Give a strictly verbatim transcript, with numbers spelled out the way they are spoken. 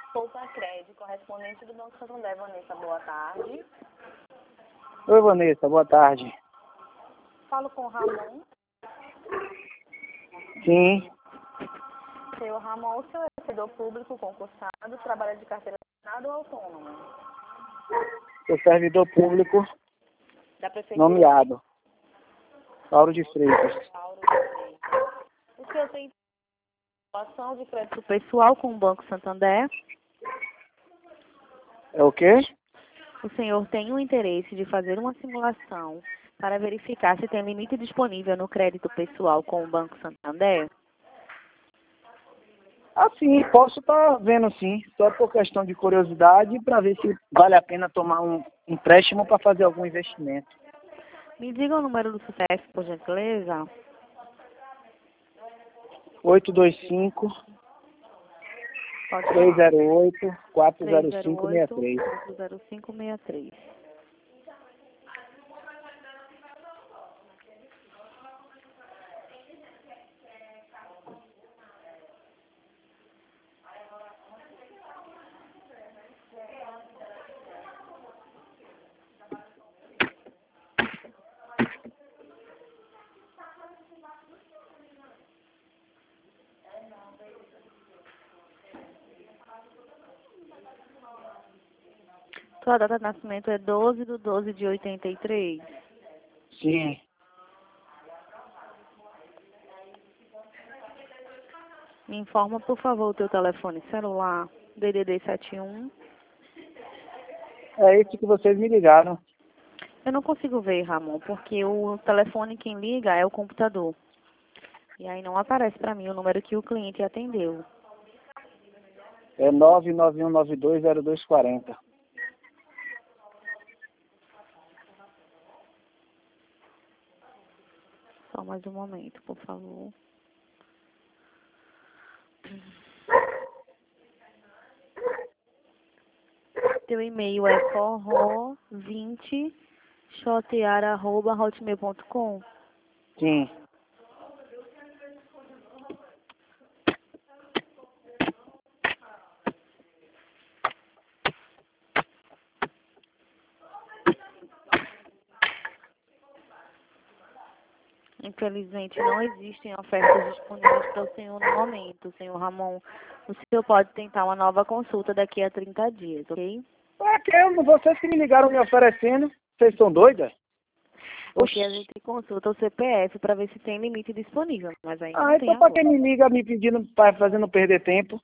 Poupa Crédito, correspondente do Banco Santander. Vanessa, boa tarde. Oi, Vanessa, boa tarde. Falo com o Ramon. Sim, Senhor Ramon, o senhor é servidor público concursado, trabalha de carteira assinada ou autônomo? sou servidor público Da Prefeitura nomeado, Lauro de Freitas. Lauro de Freitas. O senhor tem situação de crédito pessoal com o Banco Santander? É o quê? O senhor tem o interesse de fazer uma simulação para verificar se tem limite disponível no crédito pessoal com o Banco Santander? Ah, sim, posso estar vendo sim, só por questão de curiosidade, para ver se vale a pena tomar um empréstimo para fazer algum investimento. Me diga o número do C P F, por gentileza. oito dois cinco, Pode três falar. zero oito, quatro zero três zero cinco seis oito, três. quatro zero cinco seis três. Sua data de nascimento é doze de doze de oitenta e três. Sim, Me informa, por favor, o teu telefone celular, D D D sete um. é isso que vocês me ligaram. Eu não consigo ver, Ramon, porque o telefone quem liga é o computador. E aí não aparece para mim o número que o cliente atendeu. É nove nove um nove dois zero dois quatro zero. Só mais um momento, por favor. Teu e-mail é forró vinte chotear arroba hotmail ponto com. Sim. Infelizmente, não existem ofertas disponíveis para o senhor no momento, senhor Ramon. O senhor pode tentar uma nova consulta daqui a trinta dias, ok? É que eu- vocês que me ligaram me oferecendo, vocês são doidas? Porque a Oxi. gente consulta o C P F para ver se tem limite disponível, mas aí não Ah, tem então para agora. quem me liga me pedindo, pra- fazendo perder tempo?